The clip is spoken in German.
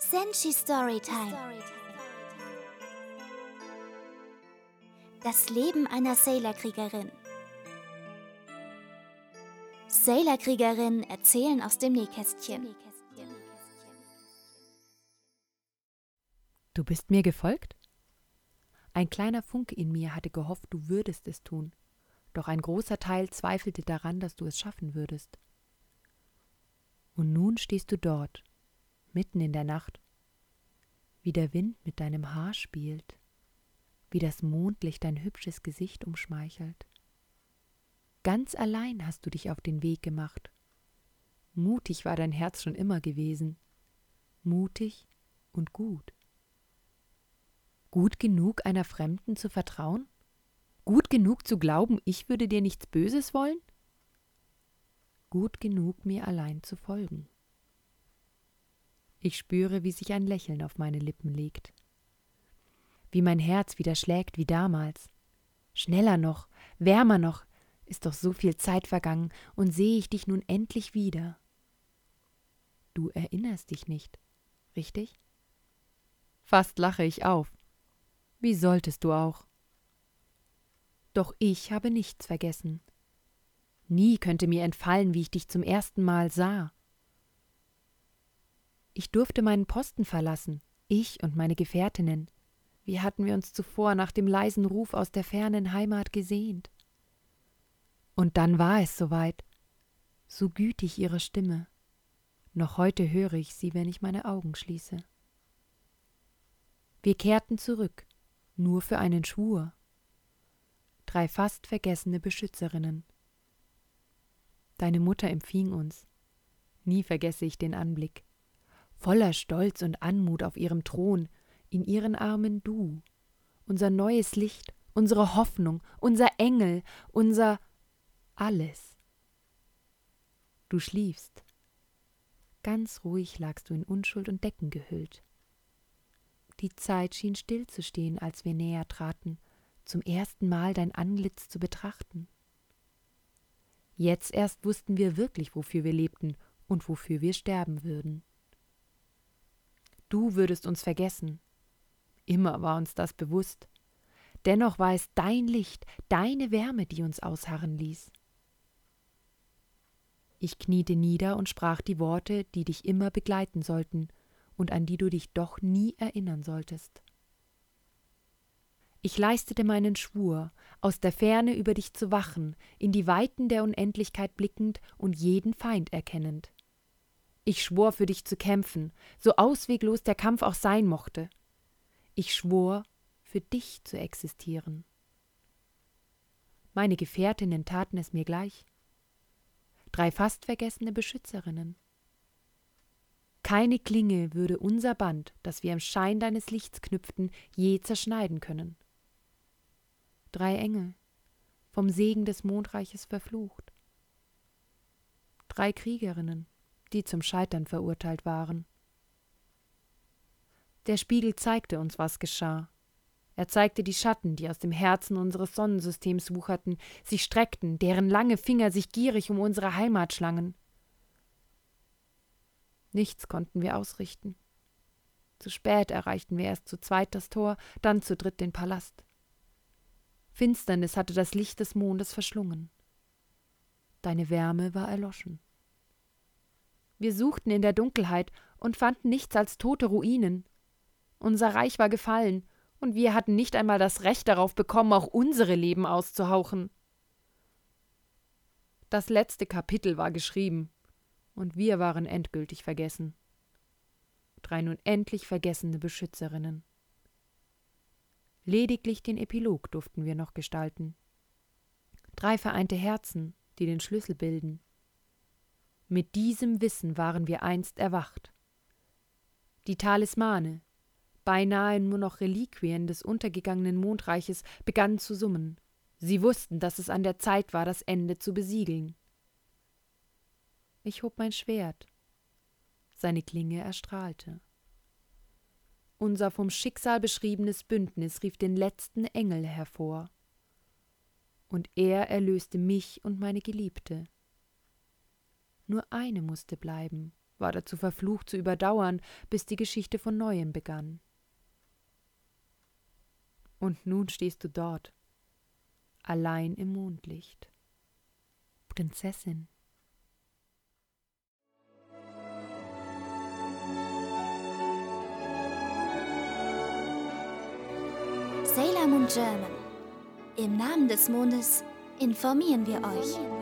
Senshi Storytime. Das Leben einer Sailorkriegerin. Sailorkriegerinnen erzählen aus dem Nähkästchen. Du bist mir gefolgt? Ein kleiner Funke in mir hatte gehofft, du würdest es tun, doch ein großer Teil zweifelte daran, dass du es schaffen würdest. Und nun stehst du dort, mitten in der Nacht, wie der Wind mit deinem Haar spielt, wie das Mondlicht dein hübsches Gesicht umschmeichelt. Ganz allein hast du dich auf den Weg gemacht. Mutig war dein Herz schon immer gewesen, mutig und gut. Gut genug, einer Fremden zu vertrauen? Gut genug zu glauben, ich würde dir nichts Böses wollen? Gut genug, mir allein zu folgen. Ich spüre, wie sich ein Lächeln auf meine Lippen legt. Wie mein Herz wieder schlägt wie damals. Schneller noch, wärmer noch, ist doch so viel Zeit vergangen und sehe ich dich nun endlich wieder. Du erinnerst dich nicht, richtig? Fast lache ich auf. Wie solltest du auch? Doch ich habe nichts vergessen. Nie könnte mir entfallen, wie ich dich zum ersten Mal sah. Ich durfte meinen Posten verlassen, ich und meine Gefährtinnen. Wie hatten wir uns zuvor nach dem leisen Ruf aus der fernen Heimat gesehnt? Und dann war es soweit. So gütig ihre Stimme. Noch heute höre ich sie, wenn ich meine Augen schließe. Wir kehrten zurück, nur für einen Schwur. 3 fast vergessene Beschützerinnen. Deine Mutter empfing uns. Nie vergesse ich den Anblick. Voller Stolz und Anmut auf ihrem Thron, in ihren Armen du, unser neues Licht, unsere Hoffnung, unser Engel, unser alles. Du schliefst. Ganz ruhig lagst du in Unschuld und Decken gehüllt. Die Zeit schien stillzustehen, als wir näher traten, zum ersten Mal dein Antlitz zu betrachten. Jetzt erst wussten wir wirklich, wofür wir lebten und wofür wir sterben würden. Du würdest uns vergessen. Immer war uns das bewusst. Dennoch war es dein Licht, deine Wärme, die uns ausharren ließ. Ich kniete nieder und sprach die Worte, die dich immer begleiten sollten und an die du dich doch nie erinnern solltest. Ich leistete meinen Schwur, aus der Ferne über dich zu wachen, in die Weiten der Unendlichkeit blickend und jeden Feind erkennend. Ich schwor, für dich zu kämpfen, so ausweglos der Kampf auch sein mochte. Ich schwor, für dich zu existieren. Meine Gefährtinnen taten es mir gleich. 3 fast vergessene Beschützerinnen. Keine Klinge würde unser Band, das wir im Schein deines Lichts knüpften, je zerschneiden können. 3 Engel, vom Segen des Mondreiches verflucht. 3 Kriegerinnen, die zum Scheitern verurteilt waren. Der Spiegel zeigte uns, was geschah. Er zeigte die Schatten, die aus dem Herzen unseres Sonnensystems wucherten, sich streckten, deren lange Finger sich gierig um unsere Heimat schlangen. Nichts konnten wir ausrichten. Zu spät erreichten wir erst zu zweit das Tor, dann zu dritt den Palast. Finsternis hatte das Licht des Mondes verschlungen. Deine Wärme war erloschen. Wir suchten in der Dunkelheit und fanden nichts als tote Ruinen. Unser Reich war gefallen, und wir hatten nicht einmal das Recht darauf bekommen, auch unsere Leben auszuhauchen. Das letzte Kapitel war geschrieben, und wir waren endgültig vergessen. 3 nun endlich vergessene Beschützerinnen. Lediglich den Epilog durften wir noch gestalten. 3 vereinte Herzen, die den Schlüssel bilden. Mit diesem Wissen waren wir einst erwacht. Die Talismane, beinahe nur noch Reliquien des untergegangenen Mondreiches, begannen zu summen. Sie wussten, dass es an der Zeit war, das Ende zu besiegeln. Ich hob mein Schwert. Seine Klinge erstrahlte. Unser vom Schicksal beschriebenes Bündnis rief den letzten Engel hervor. Und er erlöste mich und meine Geliebte. Nur eine musste bleiben, war dazu verflucht zu überdauern, bis die Geschichte von neuem begann. Und nun stehst du dort, allein im Mondlicht. Prinzessin. Sailor Moon German. Im Namen des Mondes informieren wir euch.